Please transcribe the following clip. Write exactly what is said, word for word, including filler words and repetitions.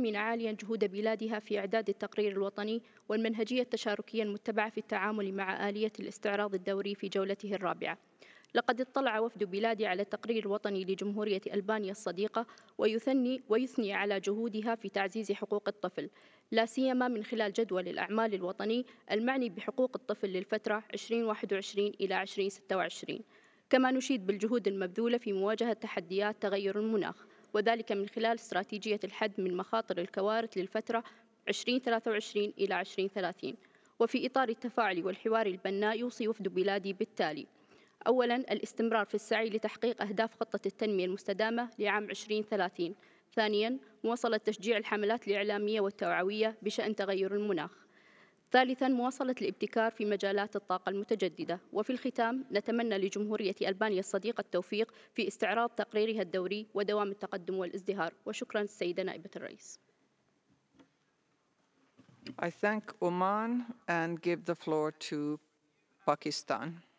تثمن عاليا جهود بلادها في إعداد التقرير الوطني والمنهجية التشاركية المتبعة في التعامل مع آلية الاستعراض الدوري في جولته الرابعة. لقد اطلع وفد بلادي على التقرير الوطني لجمهورية ألبانيا الصديقة ويثني, ويثني على جهودها في تعزيز حقوق الطفل، لا سيما من خلال جدول الأعمال الوطني المعني بحقوق الطفل للفترة ألفين وواحد وعشرين إلى ألفين وستة وعشرين. كما نشيد بالجهود المبذولة في مواجهة تحديات تغير المناخ، وذلك من خلال استراتيجية الحد من مخاطر الكوارث للفترة ألفين وثلاثة وعشرين إلى ألفين وثلاثين. وفي إطار التفاعل والحوار البناء يوصي وفد بلادي بالتالي: أولاً، الاستمرار في السعي لتحقيق أهداف خطة التنمية المستدامة لعام ألفين وثلاثين. ثانياً، مواصلة تشجيع الحملات الإعلامية والتوعوية بشأن تغير المناخ. ثالثاً، مواصلة الابتكار في مجالات الطاقة المتجددة. وفي الختام، نتمنى لجمهورية ألبانيا الصديقة التوفيق في استعراض تقريرها الدوري ودوام التقدم والازدهار. وشكراً السيدة نائبة الرئيس. I thank Oman and give the floor to Pakistan.